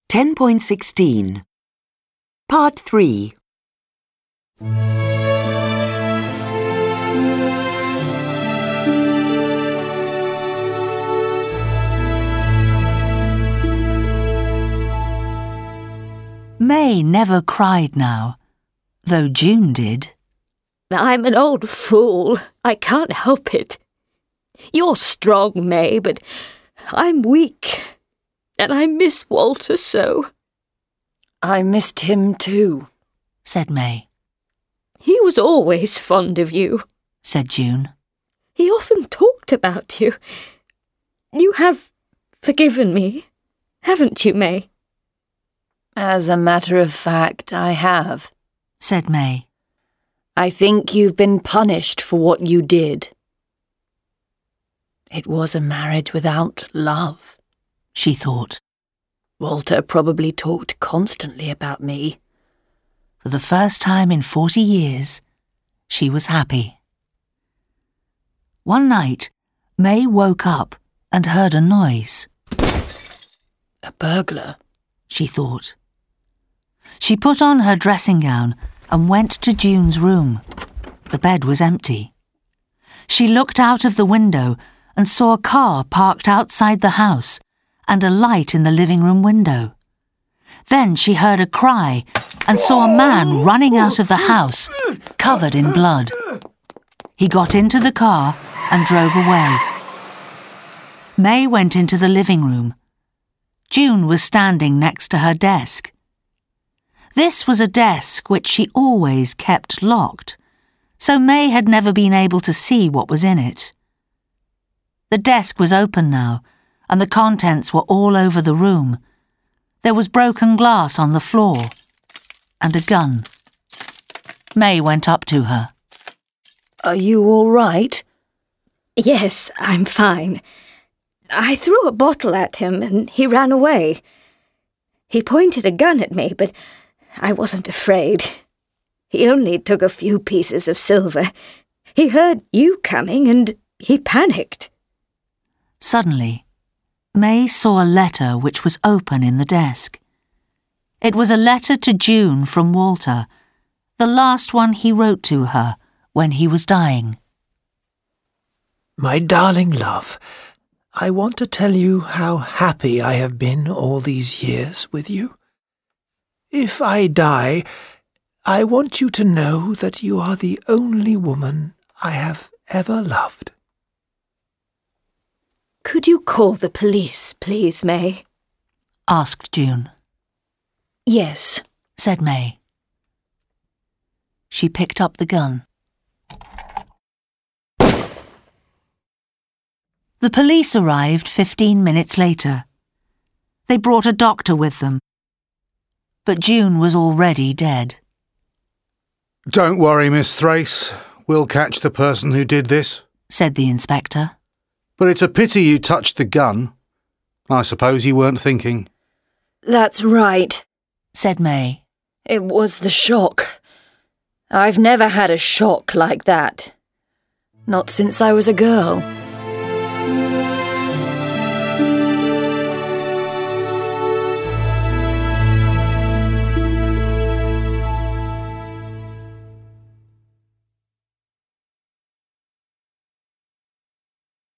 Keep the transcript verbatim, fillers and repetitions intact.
ten point sixteen. Part three. May never cried now, though June did. I'm an old fool. I can't help it. You're strong, May, but I'm weak, and I miss Walter so. I missed him too, said May. He was always fond of you, said June. He often talked about you. You have forgiven me, haven't you, May? As a matter of fact, I have, said May. I think you've been punished for what you did. It was a marriage without love, she thought. Walter probably talked constantly about me. For the first time in forty years, she was happy. One night, May woke up and heard a noise. A burglar, she thought. She put on her dressing gown and went to June's room. The bed was empty. She looked out of the window and saw a car parked outside the house and a light in the living room window. Then she heard a cry and saw a man running out of the house, covered in blood. He got into the car and drove away. May went into the living room. June was standing next to her desk. This was a desk which she always kept locked, so May had never been able to see what was in it. The desk was open now, and the contents were all over the room. There was broken glass on the floor, and a gun. May went up to her. Are you all right? Yes, I'm fine. I threw a bottle at him and he ran away. He pointed a gun at me, but I wasn't afraid. He only took a few pieces of silver. He heard you coming and he panicked. Suddenly, May saw a letter which was open in the desk. It was a letter to June from Walter, the last one he wrote to her when he was dying. My darling love, I want to tell you how happy I have been all these years with you. If I die, I want you to know that you are the only woman I have ever loved. Could you call the police, please, May? Asked June. Yes, said May. She picked up the gun. The police arrived fifteen minutes later. They brought a doctor with them. But June was already dead. Don't worry, Miss Thrace. We'll catch the person who did this, said the inspector. But it's a pity you touched the gun. I suppose you weren't thinking. That's right, said May. It was the shock. I've never had a shock like that. Not since I was a girl.